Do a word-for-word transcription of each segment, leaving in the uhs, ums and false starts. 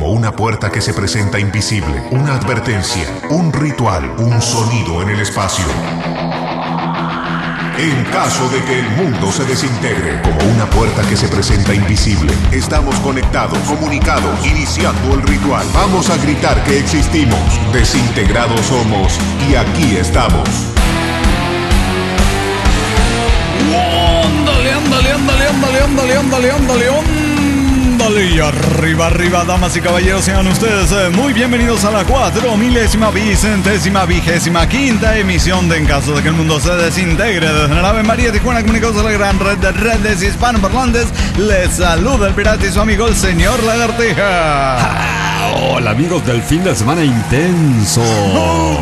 como una puerta que se presenta invisible, una advertencia, un ritual, un sonido en el espacio. En caso de que el mundo se desintegre, como una puerta que se presenta invisible, estamos conectados, comunicados, iniciando el ritual. Vamos a gritar que existimos, desintegrados somos y aquí estamos. Ándale, ándale, ándale, ándale, ándale, ándale, ándale, ándale. Y arriba, arriba, damas y caballeros, sean ustedes eh, muy bienvenidos a la cuatro milésima, vicentésima, vigésima, quinta emisión de En Caso de que el Mundo se Desintegre. Desde la Ave María Tijuana, comunicados a la gran red de redes hispanoparlantes, les saluda el pirata y su amigo el señor Lagartija. Ah, hola amigos del fin de semana intenso. Oh.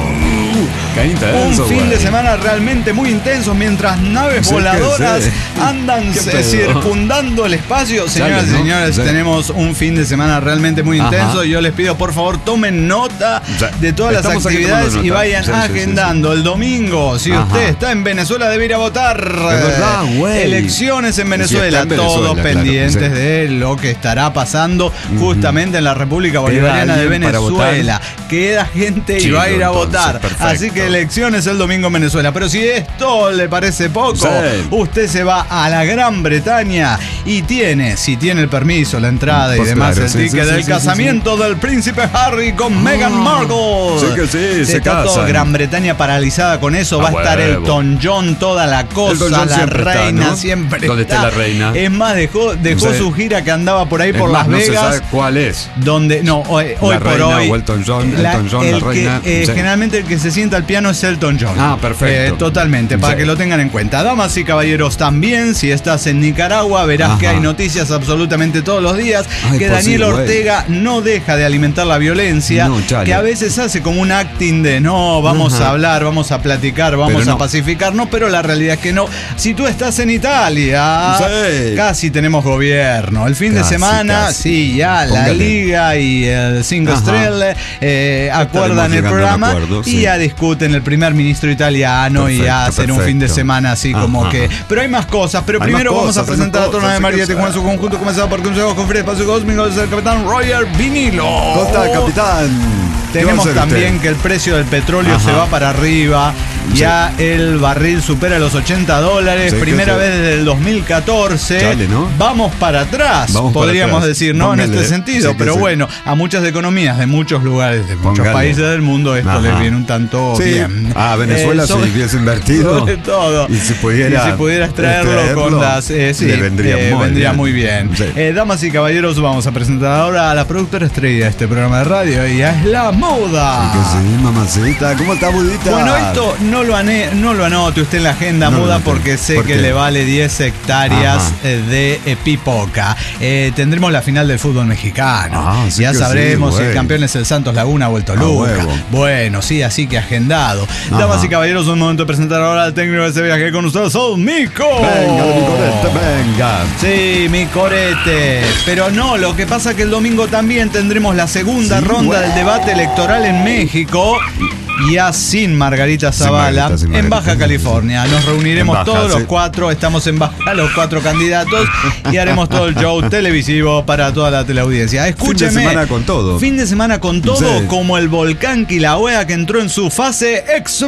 Qué intenso, un fin güey. de semana realmente muy intenso, mientras naves Sí, voladoras sí. andan Qué circundando el espacio. Señoras y ¿no? señores, Sí. tenemos un fin de semana realmente muy Ajá. intenso. Yo les pido, por favor, tomen nota Sí. de todas Estamos las aquí actividades tomando y nota. vayan Sí, sí, agendando. El domingo, si Ajá. usted está en Venezuela, debe ir a votar. Es verdad, güey. Elecciones en Sí, Venezuela, está en Venezuela, todos claro, pendientes sí. de lo que estará pasando justamente en la República Bolivariana de alguien para Venezuela. Queda gente y Chido, va a ir a entonces, votar. perfecto. Así que elecciones el domingo en Venezuela. Pero si esto le parece poco, Sí. usted se va a la Gran Bretaña y tiene, si tiene el permiso, la entrada y Pues demás, claro, el sí, ticket sí, del sí, sí, casamiento del príncipe Harry con Meghan Markle. sí que sí, se Está toda casan. Gran Bretaña paralizada con eso. A Va a estar huevo. Elton John, toda la cosa, Elton John la siempre está, reina ¿no? siempre ¿Dónde está la reina? Es más, dejó, dejó Sí. su gira que andaba por ahí Es por más, Las no se Vegas. sabe cuál es. Donde, no, hoy, hoy La por reina hoy. o Elton John, Elton John, el la reina, que, eh, sí. Generalmente el que se sienta al piano es Elton John. Ah, perfecto. Eh, totalmente, para Sí. que lo tengan en cuenta. Damas y caballeros, también, si estás en Nicaragua, verás Ajá. que hay noticias absolutamente todos los días. Ay, que pues Daniel sí, güey. Ortega no deja de alimentar la violencia. No, chale. Que a veces hace como un acting de no, vamos Ajá. a hablar, vamos a platicar, vamos Pero a no. pacificarnos, pero la realidad es que no. Si tú estás en Italia, Sí. casi tenemos gobierno. El fin de Casi, semana, casi. sí, ya la Póngale. Liga y el Cinco Ajá. Estrelle eh, acuerdan Estaremos el llegando a un programa acuerdo, y sí. ya discuten el primer ministro italiano y ya Perfecto, hacen un fin de perfecto. semana así como Ajá. que. Pero hay más cosas. Pero Hay primero más vamos a cosas, hay presentar más a Torna de cosas, María sí que Tijuana en su sí. conjunto, comenzado por Consejo con Fred Espacio Cósmico, es el capitán Roger Vinilo. ¿Cómo está, capitán? ¿Qué va a Tenemos hacer también usted? que el precio del petróleo Ajá. se va para arriba. Sí. Ya el barril supera los ochenta dólares. Sí, que primera sí. vez desde el dos mil catorce. Chale, ¿no? Vamos para atrás, Vamos para podríamos atrás. decir, ¿no? Póngale. En este sentido. Sí que pero sí. bueno, a muchas economías de muchos lugares, de muchos Póngale. países del mundo, esto Ajá. les viene un tanto Sí. bien. Ah, Venezuela, Eh, si sobre- hubiese invertido. Sobre todo. Y si pudiera Y si pudieras traerlo, extraerlo, con las. eh, sí, le vendría eh, muy vendría bien. muy bien. Sí. Eh, damas y caballeros, vamos a presentar ahora a la productora estrella de este programa de radio. Y es la moda. Sí que sí, mamacita. ¿Cómo está, Budita? Bueno, esto no lo, ane- no lo anote usted en la agenda No lo muda anote. porque sé ¿Por que qué? le vale diez hectáreas Ajá. eh, de eh, pipoca. Eh, tendremos la final del fútbol mexicano. Ah, sí ya que sabremos sí, si el güey. campeón es el Santos Laguna o el Toluca. huevo. Bueno, sí, así que agendado. Ajá. Damas y caballeros, un momento de presentar ahora al técnico de este viaje con ustedes, Sol Mico. Venga, mi corete, venga. Sí, mi corete. Pero no, lo que pasa que el domingo también tendremos la segunda Sí, ronda güey. del debate electoral en México. Ya sin Margarita Sin Zavala, Margarita, sin en Margarita. Baja California. Nos reuniremos En Baja, todos los sí. cuatro, estamos en Baja los cuatro candidatos y haremos todo el show televisivo para toda la teleaudiencia. Escúcheme. Fin de semana con todo. Fin de semana con todo, Sí. como el volcán Kilauea que entró en su fase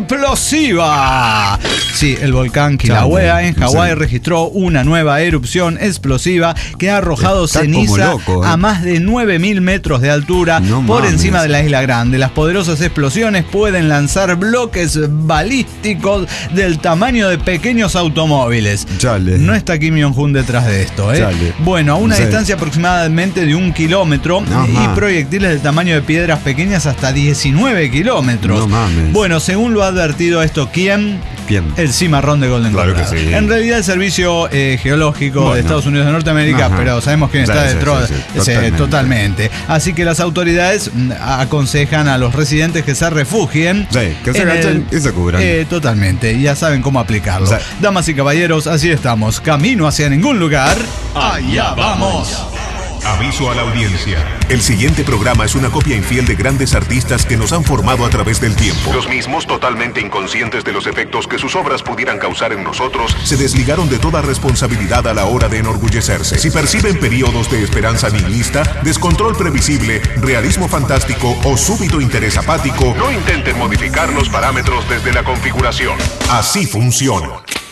explosiva. Sí, el volcán Kilauea en Hawái Sí. registró una nueva erupción explosiva que ha arrojado Está como ceniza loco, ¿eh? a más de nueve mil metros de altura No por mames. encima de la isla Grande. Las poderosas explosiones pueden lanzar bloques balísticos del tamaño de pequeños automóviles. Chale. No está Kim Jong-un detrás de esto, ¿eh? Chale. Bueno, a una Sí. distancia aproximadamente de un kilómetro Ajá. y proyectiles del tamaño de piedras pequeñas hasta diecinueve kilómetros. No mames. Bueno, según lo ha advertido esto, ¿quién? Bien. El cimarrón de Golden Claro que Colorado. sí. En realidad el Servicio eh, Geológico Bueno. de Estados Unidos de Norteamérica, Ajá. pero sabemos quién Sí, está sí, dentro. sí, sí, Sí, totalmente. totalmente. Así que las autoridades mm, aconsejan a los residentes que se refugien. Sí, que se en agachen y se cubran. Eh, totalmente, ya saben cómo aplicarlo. Sí. Damas y caballeros, así estamos. Camino hacia ningún lugar. Allá vamos. Aviso a la audiencia. El siguiente programa es una copia infiel de grandes artistas que nos han formado a través del tiempo. Los mismos, totalmente inconscientes de los efectos que sus obras pudieran causar en nosotros, se desligaron de toda responsabilidad a la hora de enorgullecerse. Si perciben periodos de esperanza nihilista, descontrol previsible, realismo fantástico o súbito interés apático, no intenten modificar los parámetros desde la configuración. Así funciona.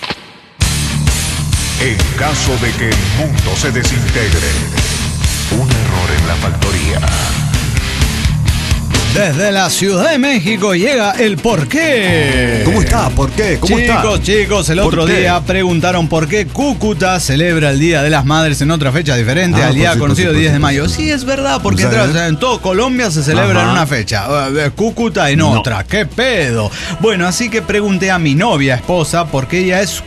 En caso de que el mundo se desintegre, un error en la factoría. Desde la Ciudad de México llega el por qué. ¿Cómo está? ¿Por qué? ¿Cómo chicos, está? Chicos, chicos, el otro día preguntaron por qué Cúcuta celebra el Día de las Madres en otra fecha diferente ah, al día sí, conocido sí, diez de sí, mayo. sí, Sí, es verdad, porque ¿sabes? entre, en todo Colombia se celebra Ajá. en una fecha. Uh, Cúcuta en No. otra. ¿Qué pedo? Bueno, así que pregunté a mi novia esposa porque ella es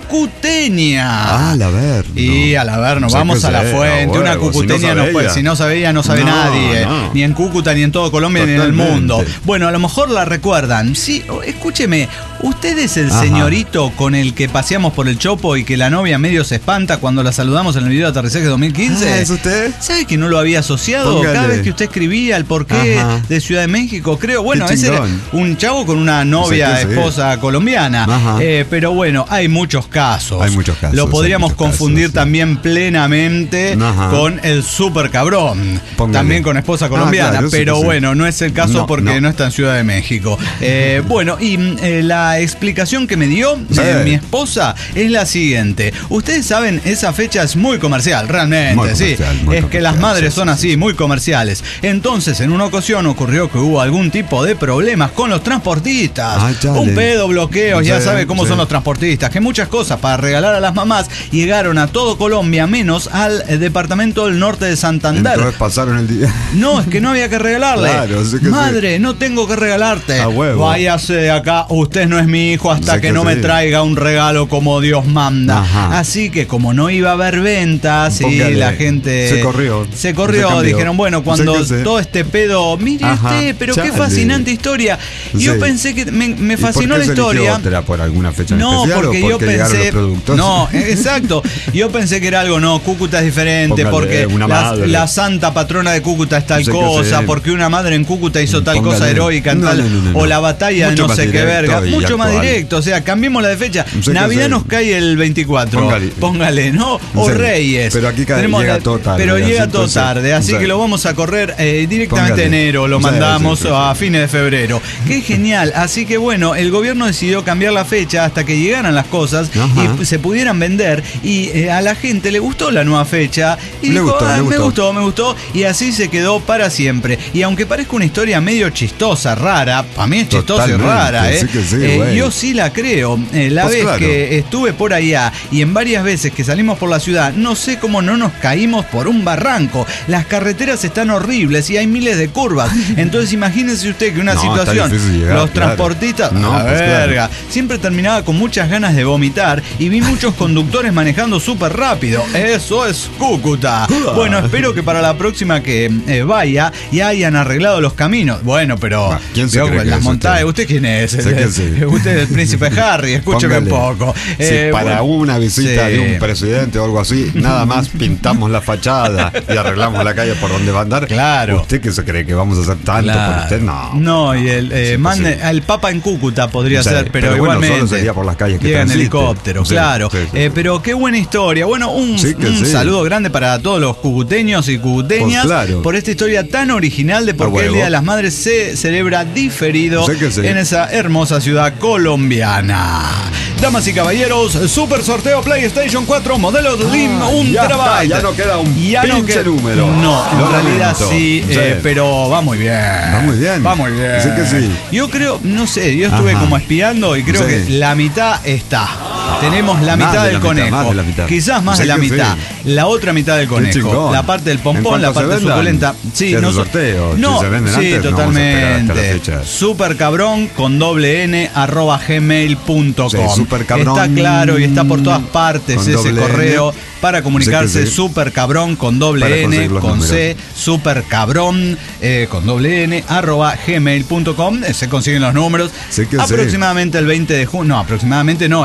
cucuteña. Ah, la ver. Y no. a la ver, nos Sé vamos que a la sé, fuente. a Una huevo, cucuteña si no no sabe puede. ella. Si no sabe ella, no sabe No, nadie. no. Ni en Cúcuta, ni en todo Colombia, ni en el Totalmente. mundo. Bueno, a lo mejor la recuerdan. Sí, escúcheme, ¿usted es el Ajá. señorito con el que paseamos por el Chopo y que la novia medio se espanta cuando la saludamos en el video de aterrizaje dos mil quince? Ah, ¿es usted? ¿Sabe que no lo había asociado? Póngale. Cada vez que usted escribía el porqué Ajá. de Ciudad de México, creo. Bueno, Qué ese era chingón. un chavo con una novia, Sí, sí, sí. esposa colombiana. Ajá. Eh, pero bueno, hay muchos casos. Hay muchos casos, Lo hay podríamos muchos confundir casos, sí. también plenamente Ajá. con el super cabrón. Póngale. También con esposa Ah, colombiana. claro, sí, pero sí. bueno, no es el caso No, porque no. no. está en Ciudad de México. Eh, bueno, y eh, la explicación que me dio Sí. eh, mi esposa es la siguiente. Ustedes saben, esa fecha es muy comercial, realmente, Muy sí. comercial, muy Es que las comercial, madres sí, son sí, así, muy comerciales. Entonces, en una ocasión ocurrió que hubo algún tipo de problemas con los transportistas. Ay, chale. Un pedo, bloqueos, ya Sí, sabe cómo sí. son los transportistas. Que muchas cosas para regalar a las mamás llegaron a todo Colombia, menos al eh, departamento del norte de Santander. Entonces pasaron el día. No, es que no había que regalarle. Claro, sí que Madre, no tengo que regalarte. A huevo. Váyase de acá, usted no es mi hijo hasta Sé que, que no me sí. traiga un regalo como Dios manda. Ajá. Así que como no iba a haber ventas y Póngale. la gente Se corrió. se corrió, Se cambió. dijeron, bueno, cuando Sé que sí. todo este pedo, mire Ajá. usted, pero Chale. qué fascinante historia. Y Yo Sí. pensé que me, me ¿Y fascinó por la qué se eligió historia. otra? ¿Por alguna fecha en No, especial porque, o yo porque llegaron pensé. los productos? No, exacto. Yo pensé que era algo, no, Cúcuta es diferente, Póngale porque una la, madre. la santa patrona de Cúcuta es tal Sé que cosa, sí. porque una madre en Cúcuta hizo tal Póngale. cosa heroica, en No, tal, no, no, no, o no. la batalla de Mucho no más sé qué directo verga, y mucho más actual. directo, o sea, cambiemos la de fecha. Sé que Navidad sí. nos cae el veinticuatro, Póngale. póngale, ¿no? O Sí. Reyes. Pero aquí cae- Tenemos llega la- todo tarde, Pero así, llega todo entonces, tarde, así sí. que lo vamos a correr eh, directamente Póngale. enero, lo Sí, mandamos sí, sí, sí. a fines de febrero. Qué genial, así que bueno, el gobierno decidió cambiar la fecha hasta que llegaran las cosas Ajá. y se pudieran vender y eh, a la gente le gustó la nueva fecha y Le dijo, gustó, "Ah, le me gustó". gustó, me gustó y así se quedó para siempre. Y aunque parezca una historia medio chistosa, rara, para mí es chistosa y Totalmente, rara, ¿eh? sí que sí, Eh, güey. yo sí la creo. Eh, la Pues vez claro. que estuve por allá y en varias veces que salimos por la ciudad, no sé cómo no nos caímos por un barranco. Las carreteras están horribles y hay miles de curvas. Entonces imagínense usted que una No, está situación, difícil llegar, los claro. transportistas, No, a pues claro. verga, siempre terminaba con muchas ganas de vomitar y vi muchos conductores manejando súper rápido. Eso es Cúcuta. Bueno, espero que para la próxima que eh, vaya ya hayan arreglado los caminos. Bueno, pero Ah, ¿quién se veo cree que que las es montañas, usted? ¿usted quién es? Sé que sí. Usted es el príncipe Harry, escúcheme un Póngale. poco. Si Eh, para bueno, una visita sí. de un presidente o algo así, nada más pintamos la fachada y arreglamos la calle por donde va a andar. Claro. ¿Usted qué se cree que vamos a hacer tanto Claro. por usted? No. No, y el eh, Es mande imposible. al Papa en Cúcuta podría Sí, ser, pero, pero bueno, igualmente. solo sería por las calles que llega en transite. helicóptero, Sí, claro. sí, sí, Eh, sí. pero qué buena historia. Bueno, un, Sí que un sí. saludo grande para todos los cucuteños y cucuteñas Pues claro. por esta historia tan original de por A qué el huevo. Día de las Madres se celebra diferido Sí que sí. en esa hermosa ciudad colombiana. Damas y caballeros, super sorteo PlayStation cuatro modelo Slim Ah, un ya está, terabyte. ya no queda un Ya no pinche que- número. No, en Lo realidad lamento. sí, Sí. eh, pero va muy bien. Va muy bien. Va muy bien. Sí que sí. Yo creo, no sé, yo estuve Ajá. como espiando y creo Sí. que la mitad está. Tenemos la Más mitad de del la mitad, conejo. más de la mitad. Quizás más Sí de la que mitad. sí. La otra mitad del conejo. chingón. La parte del ¿En pompón, la cuánto se parte vendan? suculenta. Sí, ¿Se hace no so- sorteo? Si No, se venden sí, antes, no vamos a esperar hasta la totalmente. fecha. Super cabrón con doble n arroba gmail punto com. Sí, supercabrón Está claro y está por todas partes con ese doble correo N. para comunicarse. Sí que sí. Super cabrón con Para doble n conseguir los con números. c super cabrón eh, con doble n arroba gmail punto com. Eh, se consiguen los números Sí que sí. aproximadamente el veinte de junio. No, aproximadamente no, está Es- pactado.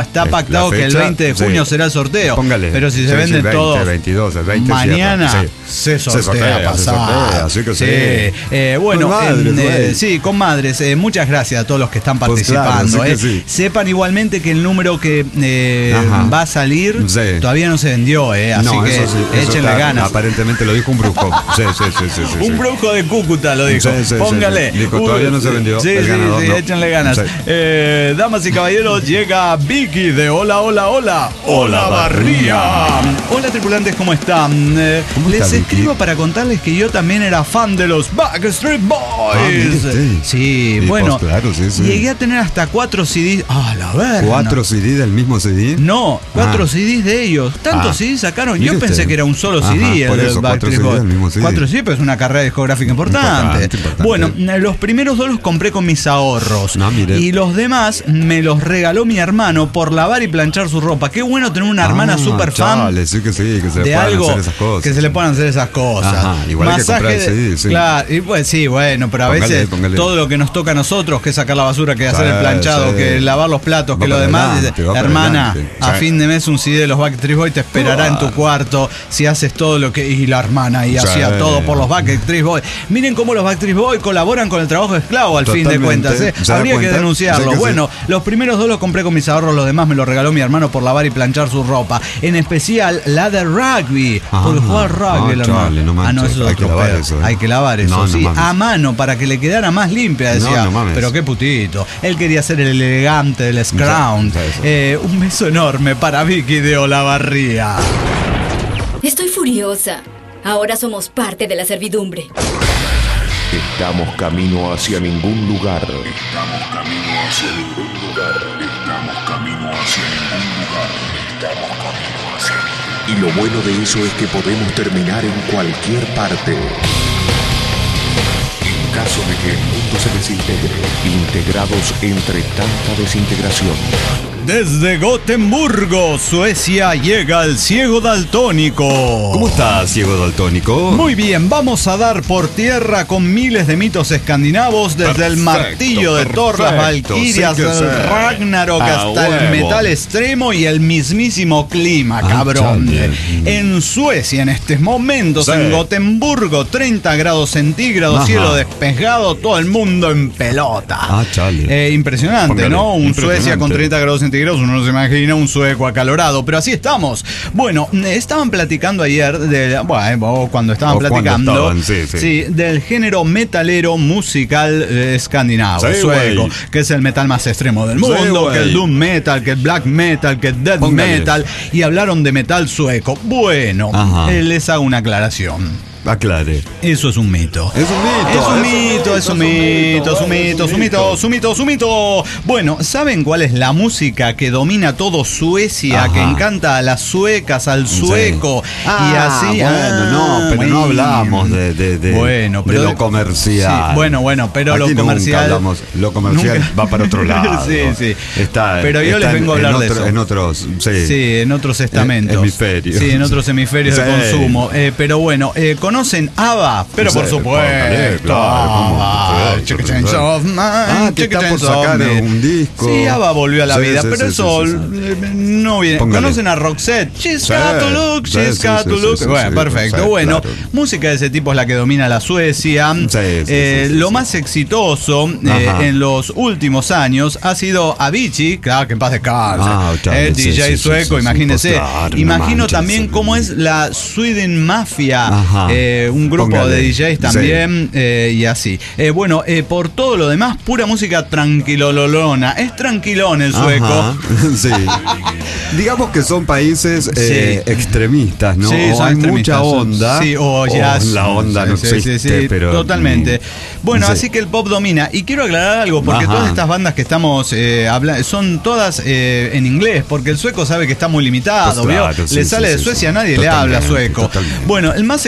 pactado que el veinte de junio sí. será el sorteo. Póngale. Pero si se sí, venden sí, veinte, todos veintidós, el veinte mañana sí. se sortea, se sortea pasado. Se sortea, así que sí. sí. Eh, bueno, madres, en, eh, sí, con madres. Eh, muchas gracias a todos los que están participando. Pues claro, sí eh. sí. Sepan igualmente que el número que eh, va a salir sí. todavía no se vendió, eh, así no, que sí, échenle ganas. Aparentemente lo dijo un brujo. Sí, sí, sí, sí, sí, un sí. brujo de Cúcuta lo dijo. Sí, sí, Póngale. Sí, sí. Dijo, todavía no se vendió. Sí, el sí, ganador, sí, no. échenle ganas. Sí. Eh, damas y caballeros, llega Vicky de Hola, Hola, Hola. Hola, Barría. Hola, tripulantes, ¿cómo están? Eh, ¿Cómo les está, escribo Vicky? Para contarles que yo también era fan de los Backstreet Boys. Ah, sí, sí bueno, pues claro, sí, sí. Llegué a tener hasta cuatro C Ds. Ah, la verdad. ¿Cuatro C D del mismo C D? No, cuatro ah. C Ds de ellos. Tantos ah. C Ds sacaron. Yo pensé usted? que era un solo Ajá, C D. Por el eso, Backstreet Boys. Cuatro C D, pero es una carrera discográfica importante. Importante, importante. Bueno, los primeros dos los compré con mis ahorros. No, y los demás me los regaló mi hermano por lavar y planchar su ropa. Qué bueno tener una hermana ah, super fan sí que sí, que se de algo hacer esas cosas. Que se le puedan hacer esas cosas. Ajá, igual Masaje hay que comprar el C D, sí. Claro, y pues sí, bueno, pero a póngale, veces póngale. todo lo que nos toca a nosotros, que es sacar la basura, que hacer sí, el planchado, sí. que lavar los platos, va que lo demás, adelante, la hermana, a sí. fin de mes un C D de los Backstreet Boys te esperará uh. en tu cuarto si haces todo lo que... Y la hermana y sí. hacía todo por los Backstreet Boys. Miren cómo los Backstreet Boys colaboran con el trabajo esclavo al Totalmente. fin de cuentas. ¿eh? Habría cuenta? que denunciarlo. Que bueno, sí. los primeros dos los compré con mis ahorros, los demás me los regaló mi hermano por lavar y planchar su ropa. En especial la de rugby. Ah, porque jugaba rugby, no, chale, no ah, no, eso es otro pedo. Eso, ¿eh? Hay que lavar eso, no, sí. No a mano para que le quedara más limpia, decía. No, no pero qué putito. Él quería ser el elegante del scrown. Eh, un beso enorme para Vicky de Olavarría. Estoy furiosa. Ahora somos parte de la servidumbre. Estamos camino hacia ningún lugar. Estamos camino hacia ningún lugar. Estamos camino hacia ningún lugar. Estamos camino hacia ningún lugar. Y lo bueno de eso es que podemos terminar en cualquier parte. En caso de que el mundo se desintegre, integrados entre tanta desintegración. Desde Gotemburgo, Suecia, llega el ciego daltónico. ¿Cómo estás, ciego daltónico? Muy bien, vamos a dar por tierra con miles de mitos escandinavos, desde perfecto, el martillo de Thor, las valquirias, sí el Ragnarok, ah, hasta huevo. el metal extremo y el mismísimo clima, ah, cabrón. Chale. En Suecia, en estos momentos, sí. en Gotemburgo, treinta grados centígrados, Ajá. cielo despejado, todo el mundo en pelota. Ah, chale. Eh, impresionante, Póngale. ¿no? Un impresionante. Suecia con treinta grados centígrados. Uno no se imagina un sueco acalorado, pero así estamos. Bueno, estaban platicando ayer, de, bueno, cuando estaban o platicando, estaban, sí, sí. Sí, del género metalero musical eh, escandinavo, sí, sueco, wey. que es el metal más extremo del mundo, sí, que el doom metal, que el black metal, que el death Póngale. metal, y hablaron de metal sueco. Bueno, eh, les hago una aclaración. Aclare. Eso es un mito. Es un mito. Es un mito, es un mito, es un mito, es un mito, es un mito, es un mito. Bueno, ¿saben cuál es la música que domina todo Suecia, Ajá. que encanta a las suecas, al sueco? Sí. Ah, y así. Bueno, ah, no, pero no hablamos de, de, de, bueno, pero de lo comercial. Sí, bueno, bueno, pero Aquí lo comercial. Hablamos, lo comercial nunca. va para otro lado. sí, sí. Está, pero yo está les vengo en, a hablar en otro, de eso. En otros, sí. Sí, en otros estamentos. Hemisferios. Sí, en otros hemisferios sí. de consumo. Eh, pero bueno, eh, ¿conocen ABBA? Pero sí, por supuesto. Claro, Chicken Chains of Mine. Ah, que está por sacar un disco. Sí, ABBA volvió a la sí, vida, sí, pero sí, eso sí, sí. no viene. Póngale. ¿Conocen a Roxette? She's sí, got to look, she's sí, got sí, to look. Sí, sí, bueno, sí, perfecto. Sí, bueno, claro. música de ese tipo es la que domina la Suecia. Sí, sí, eh, sí, sí, lo sí. más exitoso eh, en los últimos años ha sido Avicii, claro que en paz descanse. Ah, el sí, D J sí, sueco, sí, imagínense. Sí, claro, Imagino no también cómo es la Sweden Mafia, eh, un grupo Póngale. de D Js también, sí. eh, y así. Eh, bueno, eh, por todo lo demás, pura música tranquilololona. Es tranquilón el sueco. Ajá, sí. Digamos que son países eh, sí. extremistas, ¿no? Sí, o hay mucha onda. Sí, o ya. Oh, la onda no sí, existe, sí, sí, pero. Totalmente. Bueno, sí. así que el pop domina. Y quiero aclarar algo, porque Ajá. todas estas bandas que estamos eh, hablando son todas eh, en inglés, porque el sueco sabe que está muy limitado, pues claro, ¿vio? Sí, le sale sí, de Suecia, sí, nadie le habla sueco. Totalmente. Bueno, el más exitoso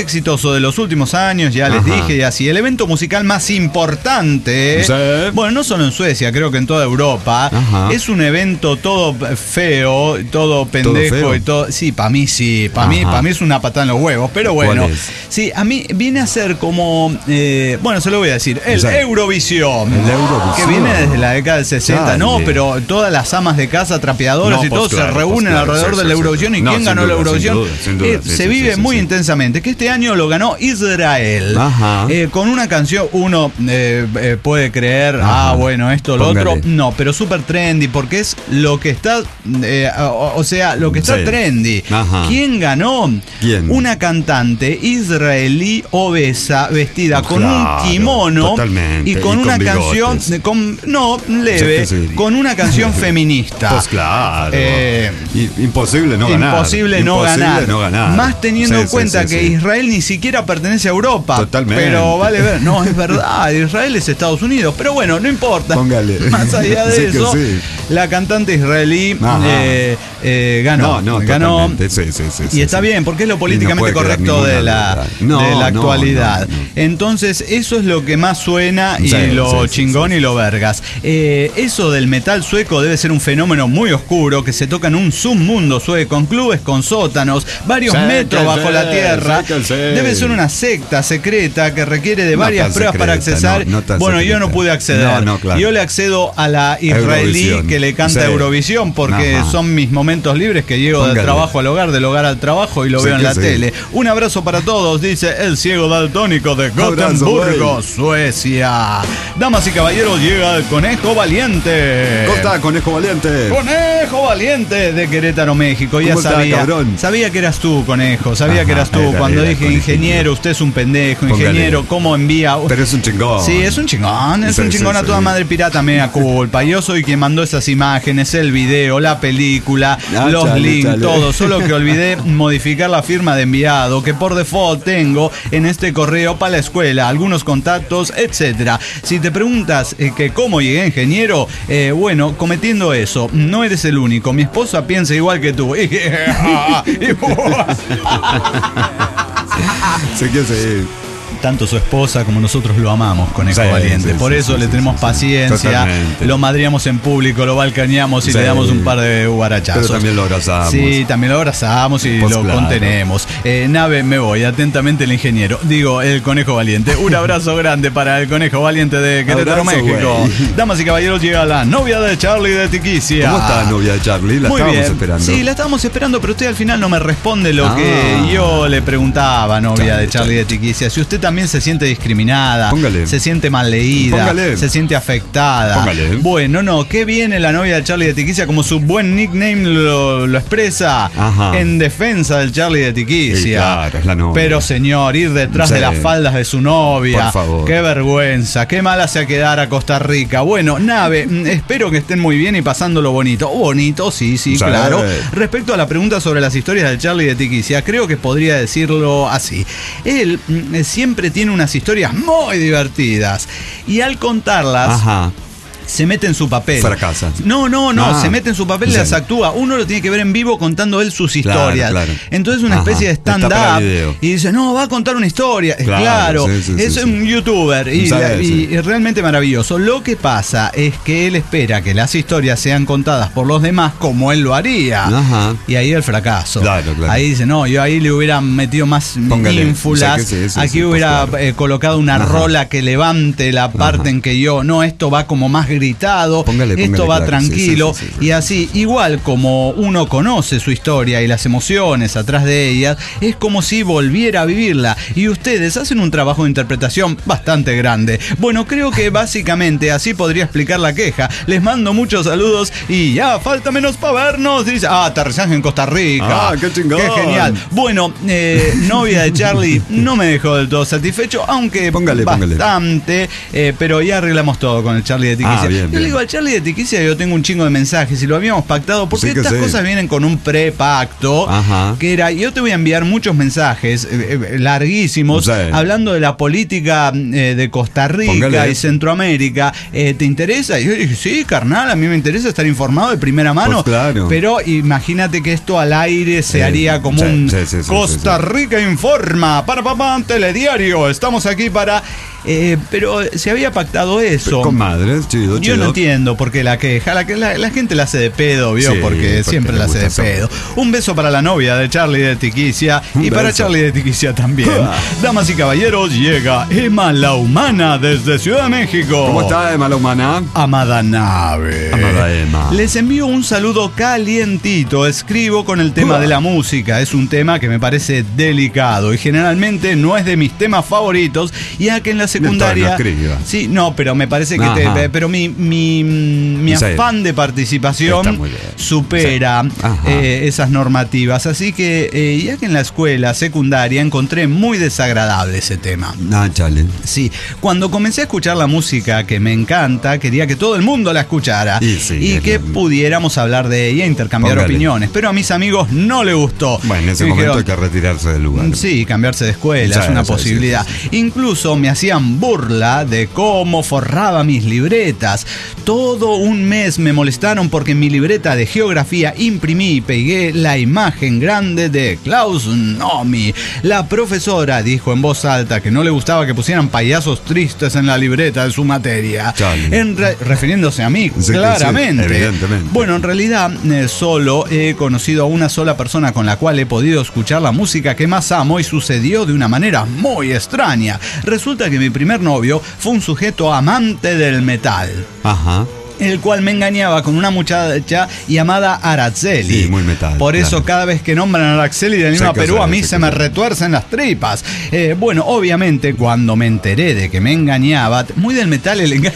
famoso de los últimos años, ya les Ajá. dije, y así. El evento musical más importante, Sí. bueno, no solo en Suecia, creo que en toda Europa. Ajá. Es un evento todo feo, todo pendejo feo? y todo. Sí, para mí sí, para mí, Ajá. para mí es una patada en los huevos, pero bueno. ¿Cuál es? Sí, a mí viene a ser como, eh, bueno, se lo voy a decir, el Sí. Eurovisión. El Eurovisión. Que viene desde la década del sesenta, Dale. no, pero todas las amas de casa, trapeadoras No, y pues todo claro, se pues reúnen claro, alrededor sí, de la sí, Eurovisión. sí. ¿Y No, quién sin ganó duda, la Eurovisión? sin duda, sin duda, Eh, sí, se sí, vive sí, muy sí. intensamente, que este año lo ganó Israel. Ajá. Eh, con una canción, uno eh, eh, puede creer, Ajá. ah, bueno, esto, lo Póngale. otro. No, pero súper trendy, porque es lo que está, eh, o, o sea, lo que está Sí. trendy. Ajá. ¿Quién ganó? ¿Quién? Una cantante israelí obesa, vestida con Claro, un kimono totalmente, y con y una con canción, bigotes. con, no, leve, Sí, sí. con una canción feminista. Pues claro. Eh, I- imposible no ganar. Imposible no Imposible ganar. no ganar. Más teniendo Sí, en sí, cuenta sí, que sí. Israel ni siquiera pertenece a Europa. Totalmente. Pero vale ver. No, es verdad. Israel es Estados Unidos. Pero bueno, no importa. Póngale. Más allá de Sí que eso, sí. la cantante israelí Ajá. eh, eh, ganó. No, no, ganó. totalmente. Sí, sí, sí, Y sí, está sí. bien, porque es lo Y no políticamente puede quedar correcto ninguna de la, duda. No, de la no, actualidad. no, no. Entonces, eso es lo que más suena y Sí, lo sí, sí, chingón sí, y lo vergas. Eh, eso del metal sueco debe ser un fenómeno muy oscuro que se toca en un submundo sueco, en clubes con sótanos, varios Sáquense, metros bajo la tierra. sáquense. Debe ser una secta secreta que requiere de No varias tan pruebas para secreta, accesar. no, no tan bueno, yo secreta. no pude acceder. No, no, claro. Yo le accedo a la israelí Eurovisión. que le canta Sí. Eurovisión porque Ajá. son mis momentos libres que llego del Póngale. trabajo al hogar, del hogar al trabajo y lo Sí veo en que la sí. tele. Un abrazo para todos, dice el ciego daltónico de Abrazo, Gotemburgo, güey. Suecia. Damas y caballeros, llega el conejo valiente. ¿Cómo está, conejo valiente? Conejo valiente de Querétaro, México. Ya ¿Cómo está, sabía. cabrón? Sabía que eras tú, conejo. Sabía Ajá, que eras tú. era, Cuando era, dije conejito. ingeniero, usted es un pendejo. Póngale. Ingeniero, ¿cómo envía? Pero es un chingón. Sí, es un chingón, es Sí, un sí, chingón a sí. toda madre pirata, mea culpa. Yo soy quien mandó esas imágenes, el video, la película, Ah, los chale, links, chale. todo. Solo que olvidé modificar la firma de enviado, que por default tengo en este correo para la escuela, algunos contactos, etcétera. Si te preguntas eh, que cómo llegué ingeniero, eh, bueno, cometiendo eso, no eres el único. Mi esposa piensa igual que tú. Sí que sí. Tanto su esposa como nosotros lo amamos, Conejo Sí, Valiente. sí, Por sí, eso sí, le sí, tenemos sí, sí. paciencia, Totalmente. lo madriamos en público, lo balcaneamos y Sí. le damos un par de guarachazos. Pero también lo abrazamos. Sí, también lo abrazamos y Pues lo claro. contenemos. Eh, nave, me voy. Atentamente el ingeniero. Digo, el Conejo Valiente. Un abrazo grande para el Conejo Valiente de Querétaro, Abrazo, México. güey. Damas y caballeros, llega la novia de Charlie de Tiquicia. ¿Cómo está la novia de Charlie? La Muy estábamos bien. esperando. Sí, la estábamos esperando, pero usted al final no me responde lo Ah. que yo le preguntaba, novia Chale, de Charlie de Tiquicia. Si usted también se siente discriminada, Póngale. se siente mal leída, Póngale. se siente afectada. Póngale. Bueno, no, ¿qué viene la novia de Charlie de Tiquicia? Como su buen nickname lo, lo expresa, Ajá. en defensa del Charlie de Tiquicia. Sí, claro, es la novia. Pero señor, ir detrás Sí. de las faldas de su novia. Por favor. Qué vergüenza, qué mala se a quedar a Costa Rica. Bueno, nave, mm, espero que estén muy bien y pasándolo bonito. Bonito, sí, sí, Sí. claro. Respecto a la pregunta sobre las historias del Charlie de Tiquicia, creo que podría decirlo así. Él mm, siempre tiene unas historias muy divertidas y al contarlas Ajá. se mete en su papel. Fracasa. No, no, no, Ah, se mete en su papel y sí. las actúa. Uno lo tiene que ver en vivo contando él sus Claro, historias. claro. Entonces una Ajá, especie de está para stand-up video. y dice, no, va a contar una historia. Claro, Claro, sí, sí, es sí, un sí. youtuber y, Sí, la- y- sí. y realmente maravilloso. Lo que pasa es que él espera que las historias sean contadas por los demás como él lo haría. Ajá. Y ahí el fracaso. Claro, claro. Ahí dice, no, yo ahí le hubiera metido más Póngale, ínfulas. o sea que sí, sí, Aquí sí, hubiera pues claro. eh, colocado una Ajá. rola que levante la parte Ajá. en que yo, no, esto va como más gritado. Póngale, esto póngale, va claro, tranquilo. sí, sí, sí, sí. Y así, igual como uno conoce su historia y las emociones atrás de ellas, es como si volviera a vivirla. Y ustedes hacen un trabajo de interpretación bastante grande. Bueno, creo que básicamente así podría explicar la queja. Les mando muchos saludos y ya falta menos para vernos. Dice, ah, aterrizaje en Costa Rica. Ah, qué chingón. Qué genial. Bueno, eh, novia de Charlie no me dejó del todo satisfecho, aunque Póngale, póngale. bastante, eh, pero ya arreglamos todo con el Charlie de Tiquicia. Tiquicia. bien, Yo bien. le digo al Charlie de Tiquicia, yo tengo un chingo de mensajes y lo habíamos pactado, porque Sí que estas sí. cosas vienen con un prepacto, Ajá. que era, yo te voy a enviar muchos mensajes eh, eh, larguísimos, Sí. hablando de la política eh, de Costa Rica Póngale. y Centroamérica. Eh, ¿Te interesa? Y yo dije, sí, carnal, a mí me interesa estar informado de primera mano. Pues claro. Pero imagínate que esto al aire se Eh, haría como sí, un sí, sí, sí, Costa sí, sí. Rica Informa, para papá, telediario, estamos aquí para... Eh, pero se había pactado eso. Con madres, chido, Yo chido. no entiendo por qué la queja. La, que- la, la gente la hace de pedo, ¿vio? Sí, porque, porque siempre le la hace de gusta pedo. Un beso para la novia de Charlie de Tiquicia. Un y para beso. Charlie de Tiquicia también. Damas y caballeros, llega Emma la Humana desde Ciudad de México. ¿Cómo está, Emma la Humana? Amada nave. Amada Emma. Les envío un saludo calientito. Escribo con el tema Uah. de la música. Es un tema que me parece delicado y generalmente no es de mis temas favoritos, ya que en la secundaria... Entonces, no escriba. Sí, no, pero me parece que Ajá. te, pero mi, mi, mi Sí. afán de Está participación muy bien. supera Sí. Ajá. eh, esas normativas. Así que eh, ya que en la escuela secundaria encontré muy desagradable ese tema. Ah, chale. Sí, cuando comencé a escuchar la música que me encanta, quería que todo el mundo la escuchara Y sí, y es que lo- pudiera hablar de ella, intercambiar Póngale. opiniones. Pero a mis amigos no le gustó. Bueno, en ese Me momento dijeron, hay que retirarse del lugar. sí, cambiarse de escuela Sí, es una sí, posibilidad. sí, Incluso me hacían burla de cómo forraba mis libretas. Todo un mes me molestaron porque en mi libreta de geografía imprimí y pegué la imagen grande de Klaus Nomi. La profesora dijo en voz alta que no le gustaba que pusieran payasos tristes en la libreta de su materia. Chale. En re- refiriéndose a mí, Sí, sí, claramente. evidentemente. Bueno, en realidad eh, solo he conocido a una sola persona con la cual he podido escuchar la música que más amo y sucedió de una manera muy extraña. Resulta que mi primer novio fue un sujeto amante del metal, Ajá. el cual me engañaba con una muchacha llamada Araceli. Sí, muy metal, Por eso claro. cada vez que nombran a Araceli de Lima, Sé que Perú, sé, a mí sé se que me sé. retuercen las tripas. Eh, bueno, obviamente cuando me enteré de que me engañaba, muy del metal el engaño.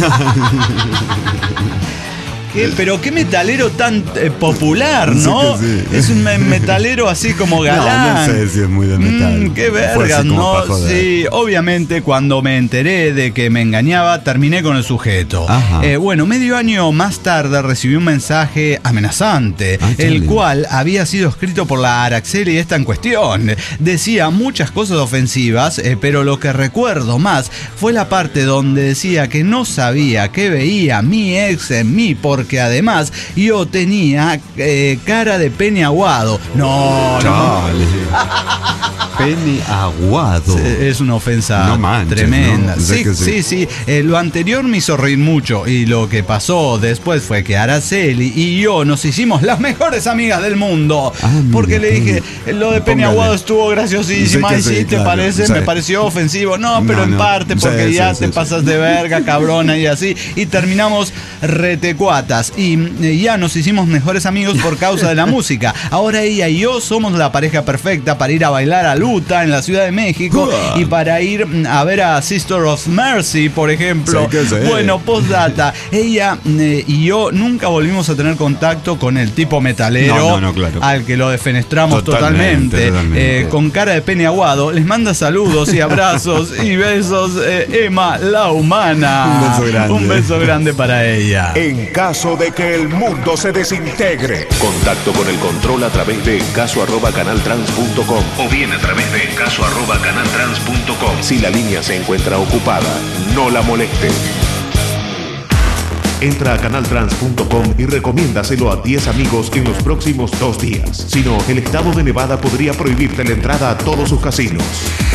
¿Qué? Pero qué metalero tan eh, popular, Sí ¿no? que sí. Es un me- metalero así como galán. No, no sé si es muy de metal. Mm, qué Fue vergas, así como ¿no? pa' joder. Sí, obviamente cuando me enteré de que me engañaba, terminé con el sujeto. Ajá. Eh, bueno, medio año más tarde recibí un mensaje amenazante, Ah, el chale. cual había sido escrito por la Araceli esta en cuestión. Decía muchas cosas ofensivas, eh, pero lo que recuerdo más fue la parte donde decía que no sabía qué veía mi ex en mí, porque además yo tenía eh, cara de pene aguado. No, no. Chale. Pene aguado. Es una ofensa No manches, tremenda. ¿no? Sé Sí, que sí, sí. sí. Eh, lo anterior me hizo reír mucho y lo que pasó después fue que Araceli y yo nos hicimos las mejores amigas del mundo. Ah, mira, porque le dije, qué- lo de póngale. Pene Aguado estuvo graciosísima Sí que y sí, sí, te claro, parece, sí. me pareció ofensivo. No, pero No, en no. parte Sí, porque sí, ya sí, te sí. pasas de verga, cabrona y así. Y terminamos retecuatas y eh, ya nos hicimos mejores amigos por causa de la música. Ahora ella y yo somos la pareja perfecta para ir a bailar a Luta en la Ciudad de México Uah. y para ir mm, a ver a Sister of Mercy, por ejemplo. Sí que sí. Bueno, postdata, ella eh, y yo nunca volvimos a tener contacto con el tipo metalero No, no, no, claro. al que lo defenestramos Totalmente, totalmente, totalmente. Eh, con cara de pene aguado. Les manda saludos y abrazos y besos, eh, Emma la Humana. Un beso grande. Un beso grande para ella. En caso de que el mundo se desintegre, contacto con el control a través de caso arroba canaltrans punto com o bien a través de caso arroba canaltrans punto com. Si la línea se encuentra ocupada, no la moleste. Entra a canaltrans punto com y recomiéndaselo a diez amigos en los próximos dos días. Si no, el estado de Nevada podría prohibirte la entrada a todos sus casinos.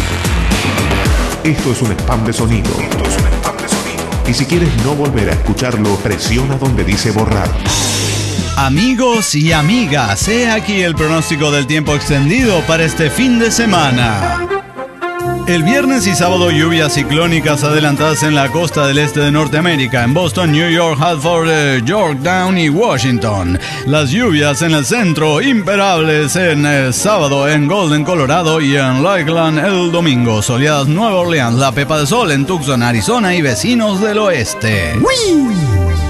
Esto es un spam de sonido. Esto es un spam de sonido. Y si quieres no volver a escucharlo, presiona donde dice borrar. Amigos y amigas, he aquí el pronóstico del tiempo extendido para este fin de semana. El viernes y sábado lluvias ciclónicas adelantadas en la costa del este de Norteamérica, en Boston, New York, Hartford, eh, Yorktown y Washington. Las lluvias en el centro imperables en el sábado en Golden, Colorado y en Lakeland el domingo. Soleadas Nueva Orleans, la Pepa de Sol en Tucson, Arizona y vecinos del oeste.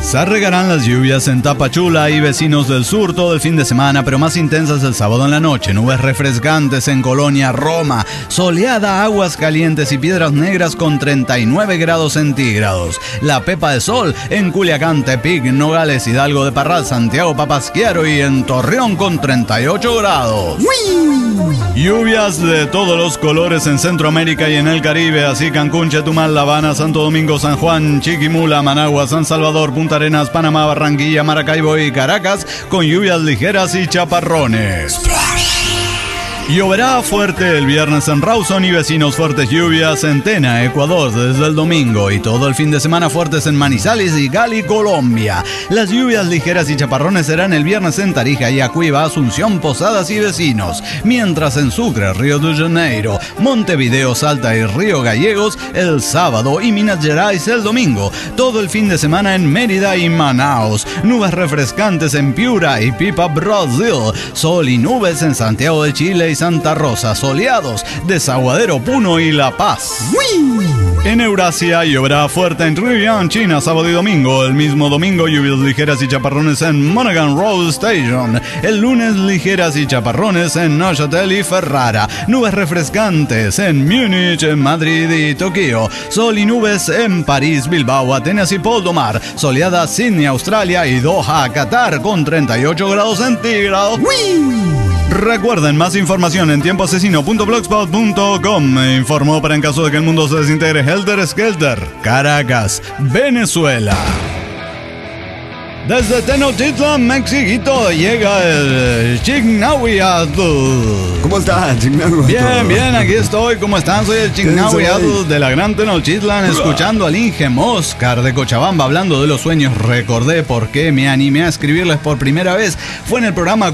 Se regarán las lluvias en Tapachula y vecinos del sur todo el fin de semana, pero más intensas el sábado en la noche. Nubes refrescantes en Colonia, Roma. Soleada, aguas calientes y piedras negras con treinta y nueve grados centígrados. La pepa de sol en Culiacán, Tepic, Nogales, Hidalgo de Parral, Santiago, Papasquiaro y en Torreón con treinta y ocho grados. ¡Uy! Lluvias de todos los colores en Centroamérica y en el Caribe, así Cancún, Chetumal, La Habana, Santo Domingo, San Juan, Chiquimula, Managua, San Salvador, Punta Arenas, Panamá, Barranquilla, Maracaibo y Caracas, con lluvias ligeras y chaparrones. Lloverá fuerte el viernes en Rawson y vecinos, fuertes lluvias en Tena, Ecuador, desde el domingo, y todo el fin de semana fuertes en Manizales y Cali, Colombia. Las lluvias ligeras y chaparrones serán el viernes en Tarija, Yacuiba, Asunción, Posadas y vecinos, mientras en Sucre, Río de Janeiro, Montevideo, Salta y Río Gallegos el sábado y Minas Gerais el domingo. Todo el fin de semana en Mérida y Manaus, nubes refrescantes en Piura y Pipa, Brasil, sol y nubes en Santiago de Chile y Santa Rosa, soleados, Desaguadero, Puno y La Paz. ¡Uy! En Eurasia lloverá fuerte en Ruiyang, China, sábado y domingo. El mismo domingo lluvias ligeras y chaparrones en Monaghan Road Station. El lunes ligeras y chaparrones en Neuchâtel y Ferrara. Nubes refrescantes en Múnich, Madrid y Tokio. Sol y nubes en París, Bilbao, Atenas y Poldomar. Soleada Sydney, Australia y Doha, Qatar con treinta y ocho grados centígrados. ¡Uy! Recuerden, más información en tiempo asesino punto blogspot punto com. Me informó para en caso de que el mundo se desintegre Helter Skelter, Caracas, Venezuela. Desde Tenochtitlan, México, llega el Chignahuiatl. ¿Cómo estás, Chignahuiatl? Bien, bien, aquí estoy. ¿Cómo están? Soy el Chignahuiatl de la Gran Tenochtitlan, escuchando al Inge Moscar de Cochabamba hablando de los sueños. Recordé por qué me animé a escribirles por primera vez. Fue en el programa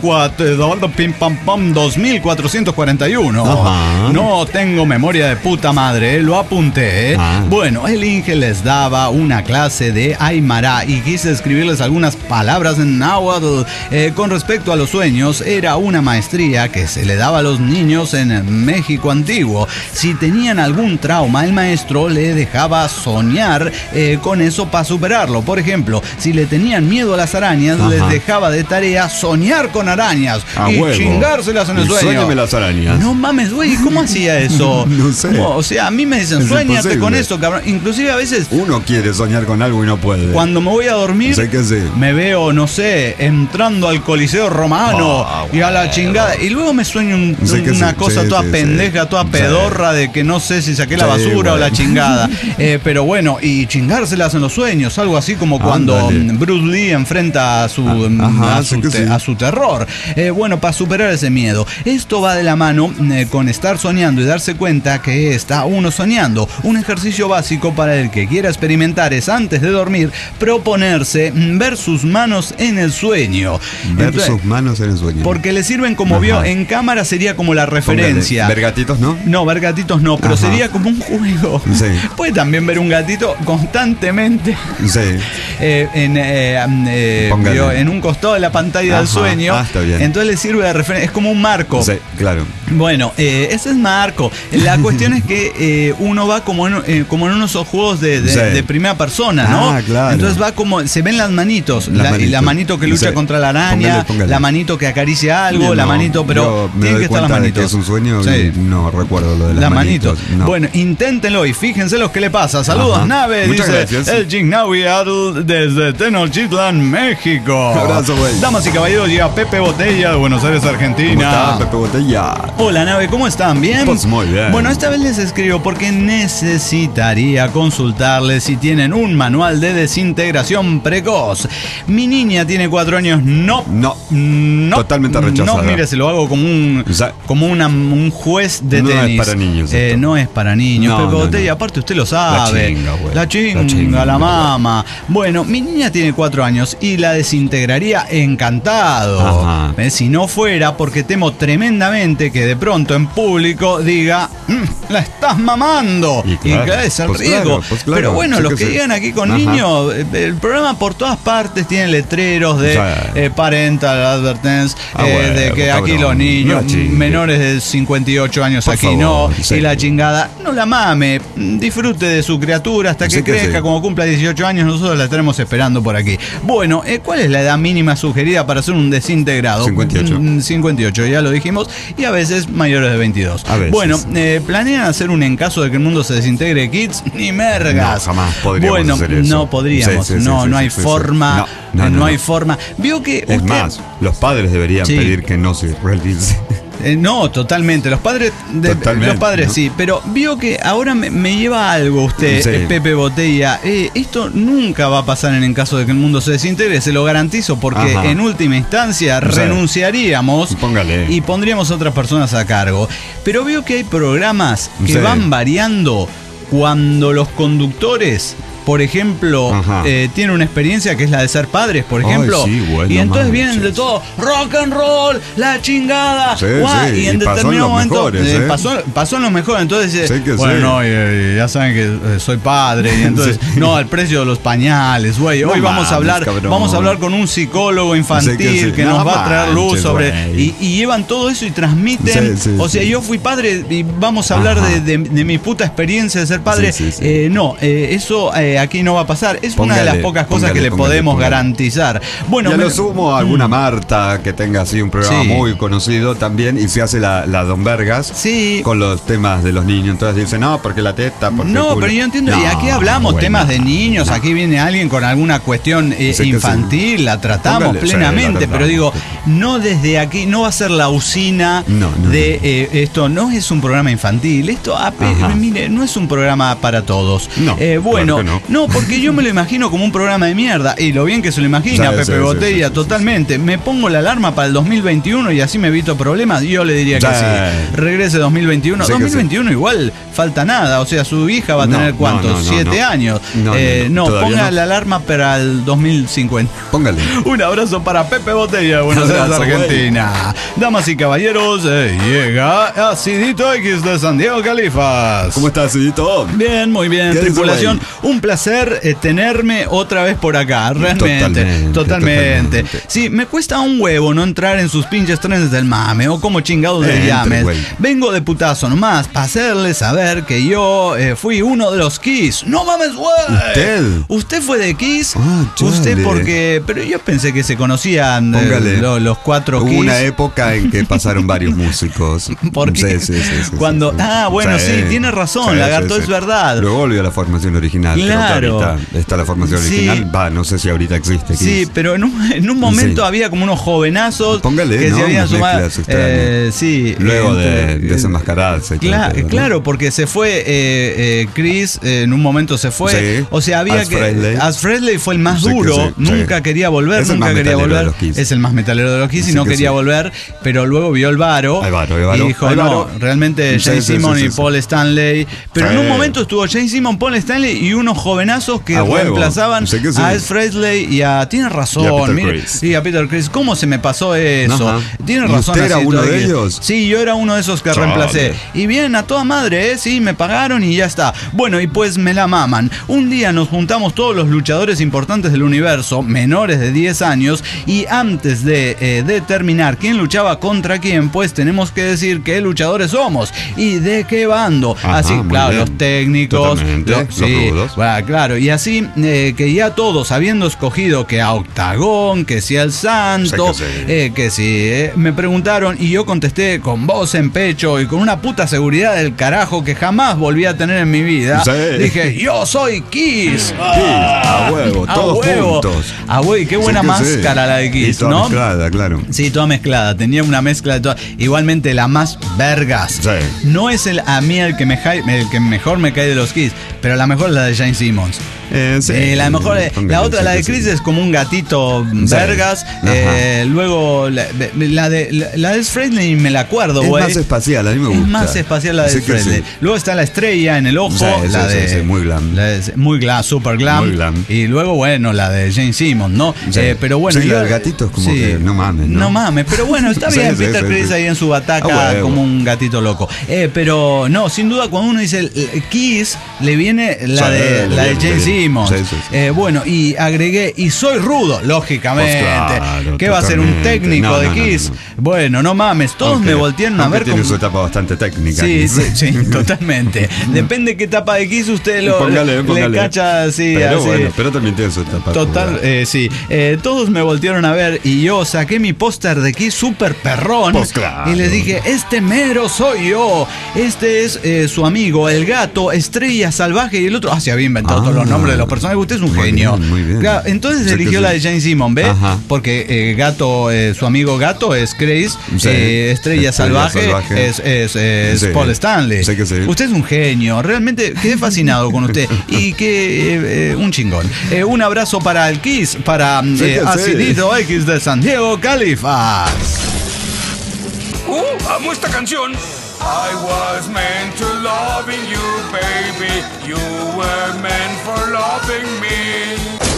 dos mil cuatrocientos cuarenta y uno. Ajá. No tengo memoria de puta madre, lo apunté. Ah. Bueno, el Inge les daba una clase de Aymara y quise escribirles algunas palabras en náhuatl eh, con respecto a los sueños. Era una maestría que se le daba a los niños en México antiguo. Si tenían algún trauma, el maestro le dejaba soñar eh, con eso para superarlo. Por ejemplo, si le tenían miedo a las arañas, ajá, les dejaba de tarea soñar con arañas a y huevo. Chingárselas en el sueño. Suéñame las arañas. No mames, güey, ¿cómo hacía eso? No sé. ¿Cómo? O sea, a mí me dicen, es suéñate imposible. Con esto, cabrón. Inclusive a veces uno quiere soñar con algo y no puede. Cuando me voy a dormir, sé que sí. Me veo, no sé, entrando al Coliseo Romano oh, y a la chingada. Y luego me sueño un, una sí, cosa sí, toda sí, pendeja, sí. toda pedorra sí. de que no sé si saqué la basura sí, bueno. o la chingada. Eh, pero bueno, y chingárselas en los sueños, algo así como cuando Ándale. Bruce Lee enfrenta a su, ah, ajá, a, su te, sí. a su terror. Eh, bueno, para superar ese miedo. Esto va de la mano eh, con estar soñando y darse cuenta que está uno soñando. Un ejercicio básico para el que quiera experimentar es, antes de dormir, proponerse ver sus manos en el sueño. Ver Entonces, sus manos en el sueño. Porque le sirven como Ajá. vio en cámara, sería como la referencia. ¿Ver gatitos no? No, ver gatitos no, pero Ajá. sería como un juego. Sí. Puede también ver un gatito constantemente. Sí. eh, en, eh, eh, vio, en un costado de la pantalla Ajá. del sueño. Ah, está bien. Entonces le sirve de referencia. Es como un marco. Sí, claro. Bueno, eh, ese es marco. La cuestión es que eh, uno va como en, eh, como en unos juegos de, de, sí. de primera persona, ¿no? Ah, claro. Entonces va como, se ven las manitos. La, manito. la manito que lucha sí. contra la araña, póngale, póngale. la manito que acaricia algo, no, la manito, pero tienen que estar las manitos. Que es un sueño, sí. no recuerdo lo de las la manitos. manitos. No. Bueno, inténtenlo y fíjense lo que le pasa. Saludos, Ajá. Nave, Muchas dice gracias. El Chignahuiatl desde Tenochtitlan, México. Abrazo, güey. Damas y caballeros, llega Pepe Botella de Buenos Aires, Argentina. ¿Cómo está, Pepe Botella? Hola, Nave, ¿cómo están? ¿Bien? Pues muy bien. Bueno, esta vez les escribo porque necesitaría consultarles si tienen un manual de desintegración precoz. Mi niña tiene cuatro años. No. No. No. Totalmente rechazada. No, mire, se lo hago como un, o sea, como una, un juez de no tenis. No es para niños. Eh, no es para niños. No, Pepe no, Botella, no. aparte usted lo sabe. La chinga, güey. La chinga, la, chinga, la mama. Bueno, mi niña tiene cuatro años y la desintegraría encantado. Ajá. Eh, si no fuera porque temo tremendamente que de pronto en público diga, mmm, la estás mamando. Y, claro, y que es el pues riesgo. Claro, pues claro, Pero bueno, los que, que llegan aquí con Ajá. niños, el programa por todas partes partes tienen letreros de Sí. eh, parental advertence, Ah, eh, bueno, de que cabrón, aquí los niños no chingue. menores de cincuenta y ocho años Por aquí favor, no, sí. y la chingada. No la mame, disfrute de su criatura hasta que Sí que crezca, sí. como cumpla dieciocho años, nosotros la estaremos esperando por aquí. Bueno, eh, ¿cuál es la edad mínima sugerida para hacer un desintegrado? cincuenta y ocho. Mm, cincuenta y ocho, ya lo dijimos, y a veces mayores de veintidós. A veces. Bueno, eh, ¿planean hacer un en caso de que el mundo se desintegre, kids? Ni mergas. No, jamás podríamos Bueno, hacer eso. no podríamos, Sí, sí, sí, no, sí, no sí, hay sí, sí. forma, No, eh, no, no, no, hay no. forma. Vio que Es usted- más, los padres deberían Sí. pedir que no se realice. Eh, no, totalmente. Los padres, de- Totalmente, los padres ¿no? sí. Pero vio que ahora me, me lleva a algo usted, Sí. eh, Pepe Botella. Eh, esto nunca va a pasar en el caso de que el mundo se desintegre, se lo garantizo, porque Ajá. en última instancia O sea, renunciaríamos póngale. y pondríamos otras personas a cargo. Pero veo que hay programas que Sí. van variando cuando los conductores, por ejemplo, Ajá. eh, tienen una experiencia que es la de ser padres, por Ay, ejemplo. sí, bueno, y entonces manches. vienen de todo, rock and roll, la chingada. Sí, guau, sí, y en y pasó en determinado los momento mejores, eh, ¿eh? pasó, pasó en los mejores. Entonces, eh, Sí que bueno, sí. no, eh, ya saben que eh, soy padre. Y entonces, Sí. no, al precio de los pañales, güey. No Hoy vamos a mames, hablar, cabrón. vamos a hablar con un psicólogo infantil Sí que sí. que No nos va a traer luz manches, sobre. güey. Y, y llevan todo eso y transmiten. Sí, sí, o sea, sí. yo fui padre y vamos a hablar Ajá. de, de- de mi puta experiencia de ser padre. Sí, sí, sí. Eh, no, eh, eso eh, aquí no va a pasar. Es una de Póngale, las pocas cosas póngale, que le póngale, podemos póngale. garantizar. Bueno, y a me- lo sumo alguna Marta que tenga así un programa Sí. muy conocido también y se hace la, la Don Vergas Sí. con los temas de los niños. Entonces dice, no, porque la teta, porque el No, culo". pero yo entiendo, y No, aquí hablamos bueno, temas de niños, no. aquí viene alguien con alguna cuestión eh, Sí que infantil, la tratamos Póngale, sí, plenamente, la tratamos. pero digo, no desde aquí, no va a ser la usina No, no, de no. eh, esto, no es un programa infantil, esto, ape- Ajá. mire, no es un programa para todos. No, Eh, bueno, claro que no. porque yo me lo imagino como un programa de mierda, y lo bien que se lo imagina Sí, Pepe sí, sí, Botella, sí, sí, totalmente. Me pongo la alarma para el dos mil veintiuno y así me evito problemas, yo le diría que Sí. sí. Regrese dos mil veintiuno. Sí que dos mil veintiuno igual falta nada, o sea, su hija va a No, tener no, cuántos, no, no, siete no. años. No, Eh, no, no, no, todavía ponga no. la alarma para el dos mil cincuenta. Póngale. Un abrazo para Pepe Botella de Buenos Aires, Abrazo, güey. Argentina. Damas y caballeros, eh, llega Acidito X de San Diego, Califas. ¿Cómo estás, Edito? Bien, muy bien, ¿Qué dice, tripulación. güey? Un placer eh, tenerme otra vez por acá, realmente. Totalmente, Totalmente. totalmente. Sí, me cuesta un huevo no entrar en sus pinches trenes del mame o como chingados le Entre, llames. güey. Vengo de putazo nomás para hacerle saber que yo eh, fui uno de los Kiss. ¡No mames, güey! ¿Usted? ¿Usted fue de Kiss? Ah, chale. Usted porque... Pero yo pensé que se conocían eh, Póngale. lo- los cuatro Hubo Kiss. una época en que pasaron varios músicos. Porque Sí, sí, sí, sí, sí, cuando sí. ah bueno sí, tiene razón, Sí, Lagarto, sí, es sí. verdad. Luego volvió a la formación original. Claro. Creo que ahorita está la formación Sí. original. Va, no sé si ahorita existe. Sí, Kiss. pero en un, en un momento Sí. había como unos jovenazos Póngale, que ¿no? se habían Unas sumado. mezclas extrañas. eh, sí, Luego de entre- desenmascararse. y todo Cla- el pedo, ¿no? claro, porque se fue eh, eh, Chris, eh, en un momento se fue. Sí. O sea, había As que. Frehley. As Frehley fue el más Sí que duro, sí, nunca sí. quería volver, Es el nunca más quería metalero volver. de los Kiss. Es el más metalero de los Kiss y Sí no que quería sí. volver, pero luego vio el varo. Hay varo, hay varo. Y dijo, Hay no, varo. realmente Sí, Jane sí, Simon sí, y sí, Paul Stanley. Pero Sí. en un momento estuvo Jane Simon, Paul Stanley y unos jovenazos que A huevo. reemplazaban Sí que sí. a As Frehley y a. Tiene razón, Y a Peter mire, Criss. y a Peter Criss. ¿Cómo se me pasó eso? Ajá. Tiene ¿Y razón. usted era así uno todo de aquí. ellos? Sí, yo era uno de esos que Chale. reemplacé. Y bien, a toda madre, ¿eh? Sí, me pagaron y ya está. Bueno, y pues me la maman. Un día nos juntamos todos los luchadores importantes del universo, menores de diez años, y antes de eh, determinar quién luchaba contra quién, pues tenemos que decir qué luchadores somos y de qué bando. Ajá, así, muy claro, bien. los técnicos, Totalmente, los, los sí, rudos. bueno, claro, y así eh, que ya todos habiendo escogido que a Octagón, que si al Santo, Sí que sí. eh, que sí, eh, me preguntaron y yo contesté con voz en pecho y con una puta seguridad del carajo que jamás volví a tener en mi vida. Sí. Dije, yo soy Kiss. a huevo, A todos huevo. juntos. Ah, güey, qué buena Sí que sí. máscara la de Kiss, Y toda ¿no? mezclada, claro. Sí, toda mezclada. Tenía una mezcla de todas. Igualmente la más vergas. Sí. No es el a mí el que me cae- el que mejor me cae de los Kiss, pero la mejor es la de Jane Simmons. Eh, sí. Eh, la mejor, eh, Póngale, la otra, sí la que de sí. Chris es como un gatito Sí. vergas. Ajá. Eh, luego la, la de la, la de Frehley me la acuerdo, Es güey. más espacial, a mí me gusta. Es más espacial la de Sí que Frehley. sí. Luego está la estrella en el ojo, Sí, sí, la sí, de sí, muy glam. la de- muy glam, super glam. Muy glam. Y luego bueno, la de Jane Simmons, ¿no? Sí. Eh, pero bueno, Sí, yo- la del gatito es como que no mames, ¿no? No mames, pero bueno, está Sí, bien sí, Peter sí, Criss sí. ahí en su bataca Ah, huevo. como un gatito loco. Eh, pero no, sin duda cuando uno dice eh, Kiss, le viene la Sí, de le la de viene, Jane le viene. Simmons. Sí, sí, sí. Eh, bueno, y agregué, y soy rudo, lógicamente. Pues claro, ¿Qué va a ser un totalmente. técnico No, de no, no, Kiss? no. Bueno, no mames, todos Aunque- me voltearon a aunque ver tiene como... su etapa bastante técnica. Sí, Kiss. sí, sí, totalmente. Depende qué etapa de Kiss usted lo, Póngale, póngale. le cacha así, Pero así. bueno, pero también tiene su etapa. Total, eh, sí. Eh, todos me voltearon a ver y yo saqué mi póster de Kiss super perrón. Pues claro. Y les dije, este mero soy yo. Este es eh, su amigo, el gato, Estrella Salvaje y el otro. Ah, se había inventado Ah. todos los nombres de los personajes. Usted es un Muy genio. bien, muy bien. Claro, entonces Sé eligió que la sí. de Jane Simmons, ¿ve? Ajá. Porque eh, gato, eh, su amigo gato es Chris. Sí. eh, Estrella Estrella Salvaje, Salvaje. es, es, es Sí. Paul Stanley. Sé que sí. Usted es un genio. Realmente quedé fascinado con usted. Y que eh, eh, un chingón. Eh, un abrazo para el Kiss, para Sí eh, que sí. Acidito X de San Diego, Califas. ¡Uh! ¡Amo esta canción! I was meant to loving you, baby. You were meant for loving me.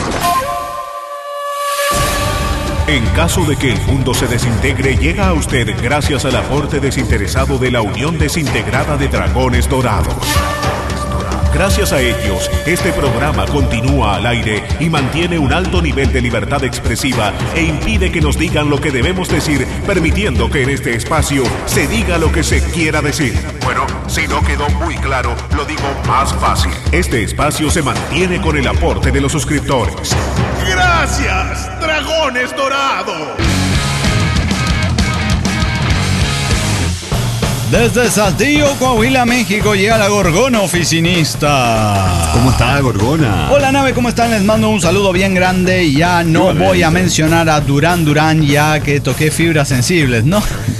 En caso de que el mundo se desintegre, llega a usted gracias al aporte desinteresado de la Unión Desintegrada de Dragones Dorados. Gracias a ellos, este programa continúa al aire y mantiene un alto nivel de libertad expresiva e impide que nos digan lo que debemos decir, permitiendo que en este espacio se diga lo que se quiera decir. Bueno, si no quedó muy claro, lo digo más fácil. Este espacio se mantiene con el aporte de los suscriptores. ¡Gracias, Dragones Dorados! Desde Saltillo, Coahuila, México, llega la Gorgona Oficinista. ¿Cómo está, Gorgona? Hola, nave, ¿cómo están? Les mando un saludo bien grande y ya no Igualmente. voy a mencionar a Durán Durán ya que toqué fibras sensibles, ¿no?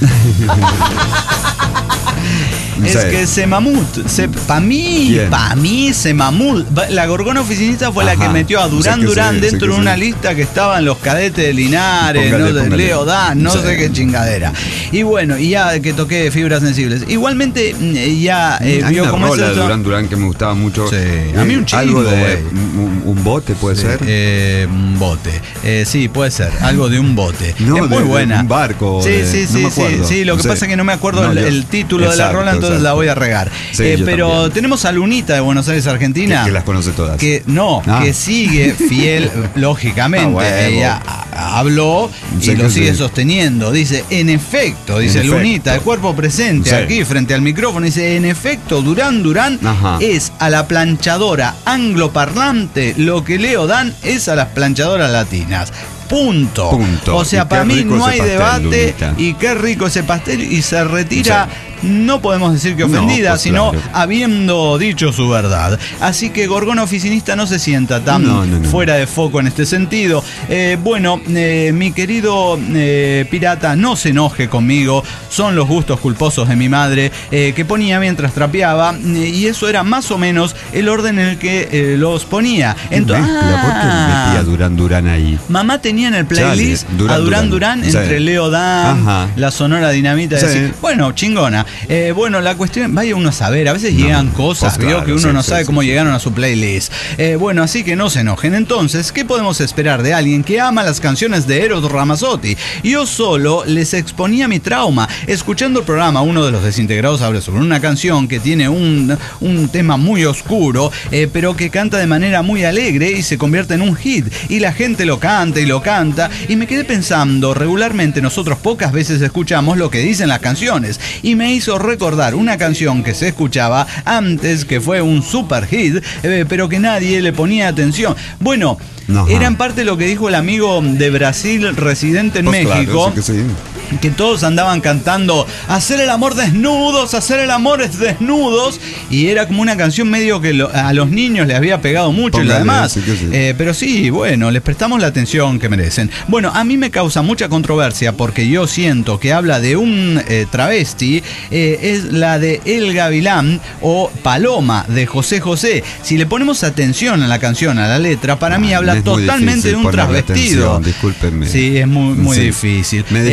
Es Sí. que Semamut, se, pa' mí, ¿Quién? pa' mí Semamut, la Gorgona Oficinista fue la Ajá. que metió a Durán Sé que Durán sí, sé dentro que de una sí. lista que estaban los cadetes de Linares, Póngale, no de póngale. Leo Dan, no Sí. sé qué chingadera. Y bueno, y ya que toqué fibras sensibles. Igualmente, mm, ya eh, Hay vio una cómo es rola de esto. Durán Durán que me gustaba mucho. Sí, Eh, a mí un chingo, Algo de güey. un, un bote puede Sí, ser. eh, un bote. Eh, sí, puede ser. Algo de un bote. No, es de- muy de buena. un barco, Sí, de- sí, no sí, me sí, acuerdo. sí. Lo que No sé. pasa es que no me acuerdo No, el, yo- el título de la exacto, rola, entonces exacto. la voy a regar. Sí, Eh, yo pero también. tenemos a Lunita de Buenos Aires, Argentina. Que, que las conoce todas. Que no, Ah. que sigue fiel, lógicamente. Ah, huevo. Ella a- habló y Sé lo que sigue sí. sosteniendo. Dice, en efecto, dice En Lunita, efecto. el cuerpo presente Sí. aquí frente al micrófono. Dice, en efecto, Durán Durán Ajá. es a la planchadora angloparlante lo que Leo Dan es a las planchadoras latinas. Punto. Punto. O sea, Y para qué mí rico no ese hay pastel, debate. Lunita. Y qué rico ese pastel. Y se retira, no podemos decir que No, ofendida, pues sino claro. habiendo dicho su verdad. Así que Gorgona Oficinista no se sienta tan No, no, no. fuera de foco en este sentido. Eh, bueno, eh, mi querido eh, pirata, no se enoje conmigo. Son los gustos culposos de mi madre eh, que ponía mientras trapeaba. eh, y eso era más o menos el orden en el que eh, los ponía. ¿Qué Entonces, mezcla? ¿Por qué ah, metía Durán Durán ahí? Mamá tenía en el playlist Chale, Durán a Durán Durán, Durán. entre Sí. Leo Dan, Ajá. la Sonora Dinamita. y Sí. así. Bueno, chingona. Eh, bueno, la cuestión, vaya uno a saber, a veces No, llegan cosas, pues vio claro, que uno sí, no sí, sabe sí, cómo sí. llegaron a su playlist. Eh, bueno, así que no se enojen. Entonces, ¿qué podemos esperar de alguien que ama las canciones de Eros Ramazzotti? Yo solo les exponía mi trauma. Escuchando el programa, uno de los desintegrados habla sobre una canción que tiene un, un tema muy oscuro, eh, pero que canta de manera muy alegre y se convierte en un hit. Y la gente lo canta y lo canta. Y me quedé pensando, regularmente nosotros pocas veces escuchamos lo que dicen las canciones. Y me hizo recordar una canción que se escuchaba antes, que fue un super hit, eh, pero que nadie le ponía atención. Bueno, Ajá. era en parte lo que dijo el amigo de Brasil residente en Pues claro, México. sé que sí. Que todos andaban cantando hacer el amor desnudos, hacer el amor es desnudos, y era como una canción medio que lo- a los niños les había pegado mucho y lo Póngale, demás. sí que sí. Eh, pero sí, bueno, les prestamos la atención que merecen. Bueno, a mí me causa mucha controversia porque yo siento que habla de un eh, travesti, eh, es la de El Gavilán o Paloma de José José. Si le ponemos atención a la canción, a la letra, para mí Ay, habla es muy totalmente difícil de un ponerle transvestido. atención, discúlpenme. Sí, es muy, muy Sí. difícil. Me Eh, distraigo, no-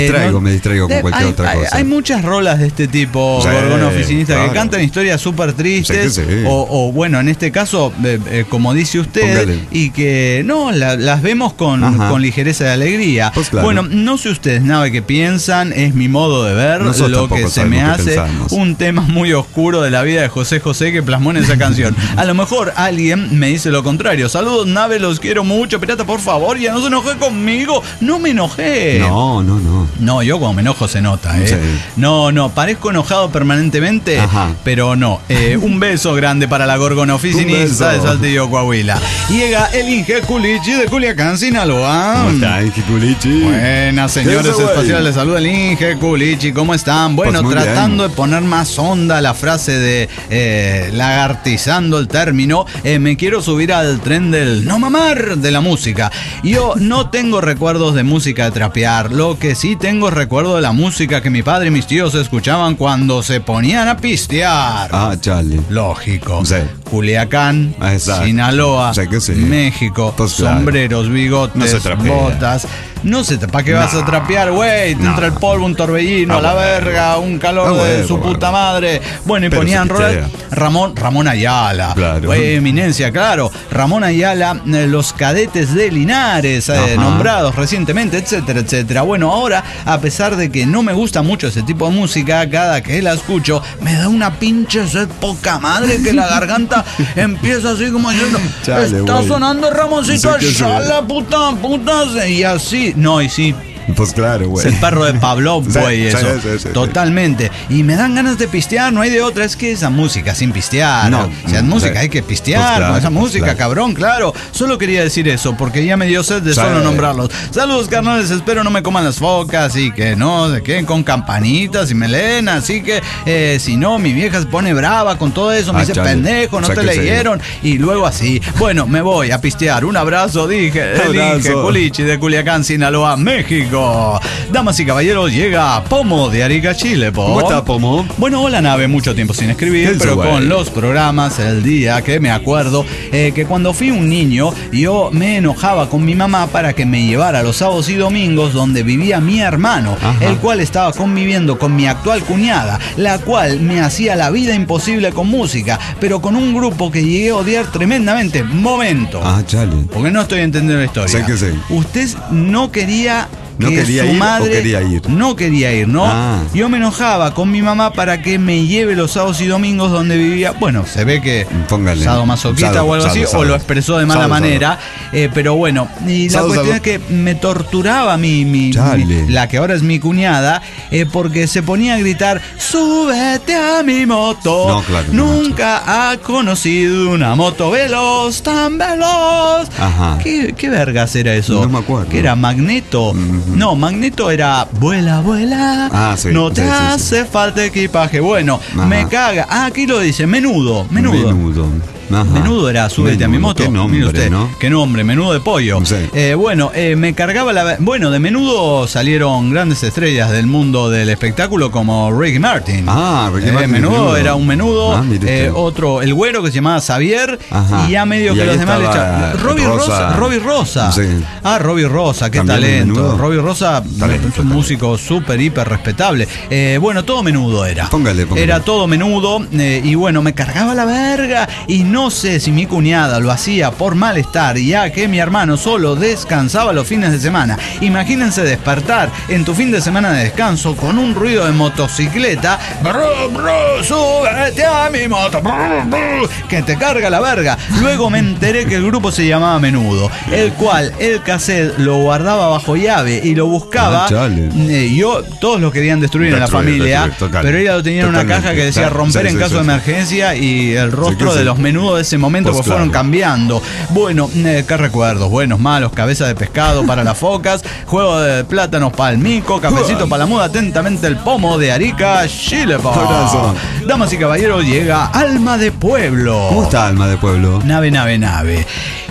me distraigo con De- cualquier hay, otra hay- cosa. hay muchas rolas de este tipo, Sí, Gorgona Oficinista, claro. que cantan historias súper tristes. Sí que sí. O, o, bueno, en este caso, eh, eh, como dice usted, Póngale. y que no, la- las vemos con, Ajá. con ligereza y alegría. Pues claro. Bueno, no sé ustedes nada qué piensan, es mi modo de ver. Nosotros Lo que tampoco se me sabemos qué hace pensamos. un tema muy oscuro de la vida de José José que plasmó en esa canción. A lo mejor alguien me dice lo contrario. Saludos, Nave, los quiero mucho. Pirata, por favor, ya no se enoje conmigo. No me enojé. No, no, no. No, yo cuando me enojo se nota, ¿eh? Sí. No, no, parezco enojado permanentemente, Ajá. pero no. Eh, un beso grande para la Gorgona Oficinista Un de beso. Saltillo, Coahuila. Llega el Inge Culichi de Culiacán, Sinaloa. ¿Cómo está, Inge Culichi? Buenas, señores Eso, güey. espaciales, les saluda el Inge Culichi, ¿cómo están? Bueno, Pues muy tratando bien. de poner más onda la frase de eh, lagartizando el término, eh, me quiero subir al tren del no mamar de la música. Yo no tengo recuerdos de música de trapear, lo que sí tengo es recuerdo de la música que mi padre y mis tíos escuchaban cuando se ponían a pistear. Ah, Charlie. Lógico. Sí. Culiacán, Ah, exacto. Sinaloa, Sé que sí. México, Pues claro. sombreros, bigotes, No se trapea. botas. No sé, ¿para qué vas a trapear, güey? Te No. entra el polvo, un torbellino, Ah, a la bueno. verga, un calor Ah, de bueno, su bueno. puta madre. Bueno, y Pero ponían se rolas. pichea. Ramón, Ramón Ayala. Claro. Güey, eminencia, claro. Ramón Ayala, eh, los cadetes de Linares, eh, Ajá. nombrados recientemente, etcétera, etcétera. Bueno, ahora, a pesar de que no me gusta mucho ese tipo de música, cada que la escucho, me da una pinche sed poca madre que la garganta empieza así como diciendo, Chale, está güey. sonando Ramoncito Sí que sí. Ayala, puta, puta, y así. No, y sí. Pues claro, Es güey. el perro de Pavlov, Sí, güey, sí, eso. sí, sí, sí. Totalmente. Y me dan ganas de pistear, no hay de otra. Es que esa música sin pistear. No. O sea, es Mm, música, sí. hay que pistear Pues claro, con esa pues música, claro. cabrón, claro. Solo quería decir eso, porque ya me dio sed de Sí. solo nombrarlos. Saludos, carnales, espero no me coman las focas y que no se queden con campanitas y melena. Así que, eh, si no, mi vieja se pone brava con todo eso. Me Ah, dice, chale. pendejo, no O sea te que sí. leyeron. Y luego así. Bueno, me voy a pistear. Un abrazo, dije. El Abrazo. Inge Culichi de Culiacán, Sinaloa, México. Damas y caballeros, llega Pomo de Arica, Chile, po. ¿Cómo está, Pomo? Bueno, hola, Nave, mucho tiempo sin escribir, ¿Qué pero hizo, güey? con los programas, el día que me acuerdo, eh, que cuando fui un niño, yo me enojaba con mi mamá para que me llevara los sábados y domingos donde vivía mi hermano, Ajá. el cual estaba conviviendo con mi actual cuñada, la cual me hacía la vida imposible con música, pero con un grupo que llegué a odiar tremendamente. Momento. Ah, Charlie. Porque no estoy entendiendo la historia. Sé que sí. Usted no quería ¿No que quería su ir o madre quería ir? no quería ir, ¿no? Ah. Yo me enojaba con mi mamá para que me lleve los sábados y domingos donde vivía. Bueno, se ve que Póngale. sadomasoquista Sado, o algo así, sado, sado. o lo expresó de mala Sado, sado. manera. eh, pero bueno, y la Sado, cuestión sado. es que me torturaba mi, mi, Chale. mi- la que ahora es mi cuñada, eh, porque se ponía a gritar, súbete a mi moto. No, claro, no, Nunca ha conocido una moto veloz, tan veloz. Ajá. ¿Qué, qué vergas era eso? No me acuerdo. ¿Qué era? ¿Magneto? Ujú. No, Magneto era vuela, vuela. Ah, sí, no te sí, sí, sí. hace falta equipaje. Bueno, Ajá. me caga. Ah, aquí lo dice, menudo, menudo. Menudo. Ajá. Menudo era, súbete a mi Menudo, moto. Qué nombre, Mire usted, ¿no? qué nombre, menudo de pollo. Sí. Eh, bueno, eh, me cargaba la. Bueno, de menudo salieron grandes estrellas del mundo del espectáculo como Ricky Martin. Ah, Ricky Eh, Martin, menudo, menudo. era un menudo. Ah, mire eh, usted. otro, el güero que se llamaba Xavier. Ajá. Y ya medio Y que ahí los demás le estaba echaban. Robbie Rosa. Rosa. Robbie Rosa. Sí. Ah, Robbie Rosa, qué También de talento. menudo. Robbie Rosa Talento, es un talento. músico súper, hiper respetable. Eh, bueno, todo menudo era. Póngale, póngale. Era todo menudo. eh, y bueno, me cargaba la verga. Y no sé si mi cuñada lo hacía por malestar, ya que mi hermano solo descansaba los fines de semana. Imagínense despertar en tu fin de semana de descanso con un ruido de motocicleta. Bru, bru, súbete a mi moto. Bru, bru, que te carga la verga. Luego me enteré que el grupo se llamaba Menudo, el cual el cassette lo guardaba bajo llave y lo buscaba. Ah, chale. Eh, yo, todos lo querían destruir en la Destruir, familia, destruir, total. pero ella lo tenía en una Totalmente. caja que decía Claro, romper sí, en sí, caso sí, de sí. emergencia, y el rostro que de sí. los Menudos de ese momento Pues pues fueron claro. cambiando. Bueno, eh, qué recuerdos, buenos, malos, cabeza de pescado para las focas, juego de plátanos para el mico, cafecito para la muda, atentamente el Pomo de Arica, Chile. po. Abrazo. Damas y caballeros, llega Alma de Pueblo. ¿Cómo está Alma de Pueblo? Nave, nave, nave.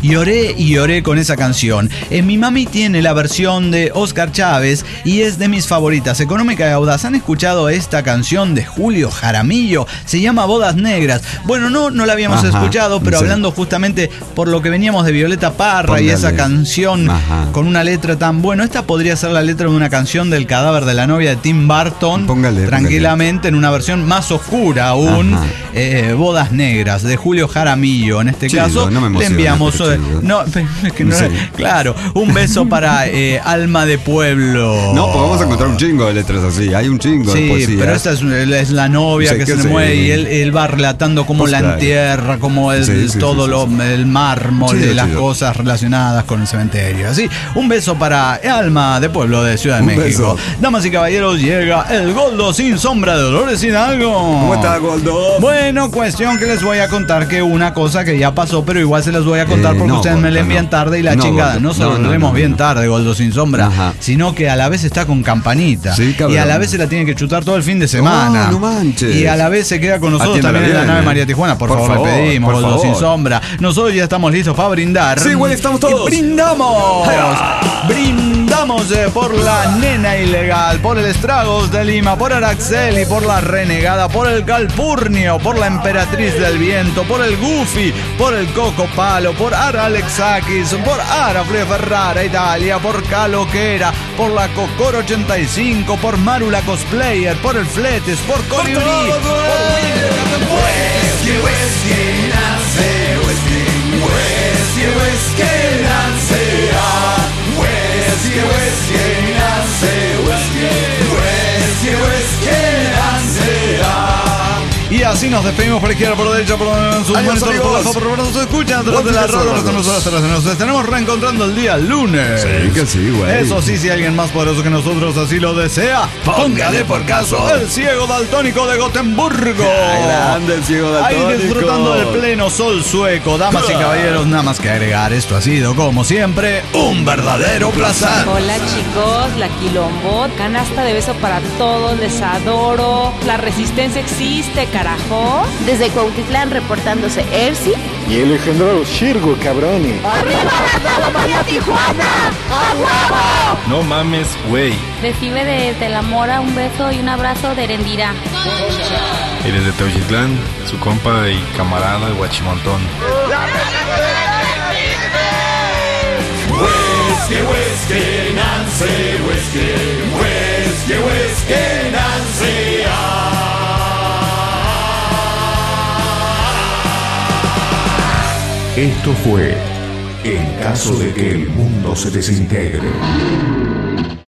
y oré y oré con esa canción. Eh, mi mami tiene la versión de Oscar Chávez y es de mis favoritas. Económica y Audaz. ¿Han escuchado esta canción de Julio Jaramillo? Se llama Bodas Negras. Bueno, no, no la habíamos Ajá, escuchado, pero sí. hablando justamente por lo que veníamos de Violeta Parra. Póngale. Y esa canción Ajá. con una letra tan... Bueno, esta podría ser la letra de una canción del Cadáver de la Novia de Tim Burton. Póngale, tranquilamente, póngale. En una versión más oscura aún. Eh, Bodas Negras de Julio Jaramillo. En este chido, caso, no me le enviamos... Eh, no, es que no, sí. Claro, un beso para eh, Alma de Pueblo. No, pues vamos a encontrar un chingo de letras así. Hay un chingo sí, de poesía. Pero esta es, es la novia sí, que se le muere y él, él va relatando cómo pues la claro. entierra, cómo el, sí, sí, todo sí, sí, lo, sí. el mármol chido, y las chido. cosas relacionadas con el cementerio. Así, un beso para Alma de Pueblo de Ciudad de un México. Beso. Damas y caballeros, llega el Goldo sin sombra de Dolores Hidalgo. ¿Cómo está, Goldo? Bueno, cuestión que les voy a contar que una cosa que ya pasó, pero igual se las voy a contar eh, porque no, ustedes Goldo, me la envían no. tarde y la no, chingada. Goldo, no solo no, lo leemos no, no, bien no. tarde, Goldo sin sombra, Ajá. sino que a la vez está con campanita. Sí, y a la vez se la tiene que chutar todo el fin de semana. No, no manches. Y a la vez se queda con nosotros Atienda también en la nave María Tijuana. Por, por favor, favor, le pedimos, Goldo sin sombra. Nosotros ya estamos listos para brindar. Sí, güey, estamos todos. Y brindamos. Brindamos eh, por la nena ilegal, por el Estragos de Lima, por Araxeli, por la renegada, por el Calpurnio, por la emperatriz del viento, por el Goofy, por el Coco Palo, por Ara Alexakis, por Ara Fre Ferrara Italia, por Caloquera, por la Cocor ochenta y cinco, por Maru la Cosplayer, por el Fletes, por Coliuri, por Whisky, whisky, Nancy, whisky, whisky, whisky, Nancy, ah, whisky, whisky, Nancy, whisky, whisky, whisky, Nancy, ah. Y así nos despedimos por izquierda, por derecha, por sus monitores, por la por nos escuchan tras de la radio, nosotros nos estaremos reencontrando el día lunes. Sí, que sí, güey. Eso sí, si alguien más poderoso que nosotros así lo desea, póngale por caso el ciego daltónico de Gotemburgo. Ay, grande el ciego daltónico. Ahí disfrutando del pleno sol sueco. Damas y caballeros, nada más que agregar, esto ha sido, como siempre, un verdadero placer. Hola chicos, la Quilombot, canasta de beso para todos, les adoro. La resistencia existe, carajo. Desde Cuautitlán reportándose Ersi y el legendario Shirgo Cabroni. ¡Arriba la María Tijuana! ¡A huevo! No mames, güey. Recibe desde La Mora un beso y un abrazo de Erendira. Y desde Teuchitlán, su compa y camarada el Guachimontón. Whisky, whisky, Nancy, whisky, whisky, whisky, Nancy, ah. Esto fue En caso de que el mundo se desintegre.